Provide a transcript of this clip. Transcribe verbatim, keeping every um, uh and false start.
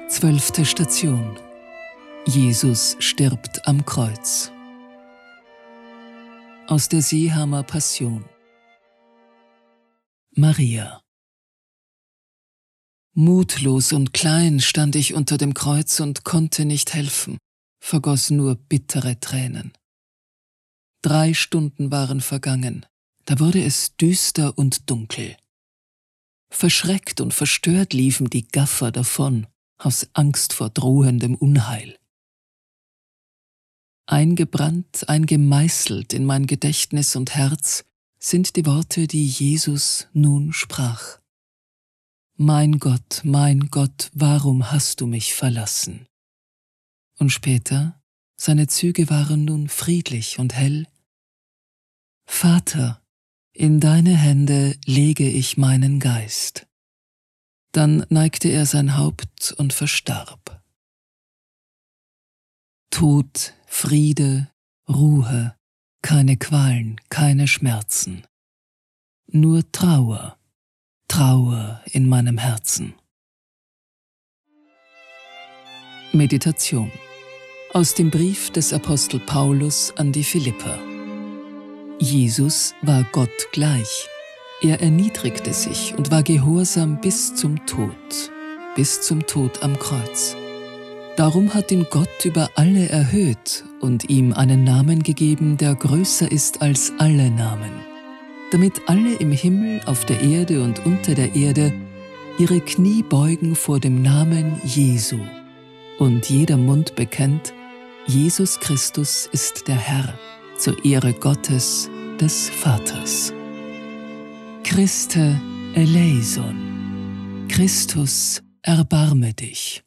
Zwölfte Station. Jesus stirbt am Kreuz. Aus der Seehamer Passion. Maria. Mutlos und klein stand ich unter dem Kreuz und konnte nicht helfen, vergoss nur bittere Tränen. Drei Stunden waren vergangen, da wurde es düster und dunkel. Verschreckt und verstört liefen die Gaffer davon, aus Angst vor drohendem Unheil. Eingebrannt, eingemeißelt in mein Gedächtnis und Herz sind die Worte, die Jesus nun sprach. Mein Gott, mein Gott, warum hast du mich verlassen? Und später, seine Züge waren nun friedlich und hell. Vater, in deine Hände lege ich meinen Geist. Dann neigte er sein Haupt und verstarb. Tod, Friede, Ruhe, keine Qualen, keine Schmerzen. Nur Trauer, Trauer in meinem Herzen. Meditation aus dem Brief des Apostel Paulus an die Philipper. Jesus war Gott gleich. Er erniedrigte sich und war gehorsam bis zum Tod, bis zum Tod am Kreuz. Darum hat ihn Gott über alle erhöht und ihm einen Namen gegeben, der größer ist als alle Namen, damit alle im Himmel, auf der Erde und unter der Erde ihre Knie beugen vor dem Namen Jesu und jeder Mund bekennt, Jesus Christus ist der Herr, zur Ehre Gottes, des Vaters. Christe eleison, Christus, erbarme dich.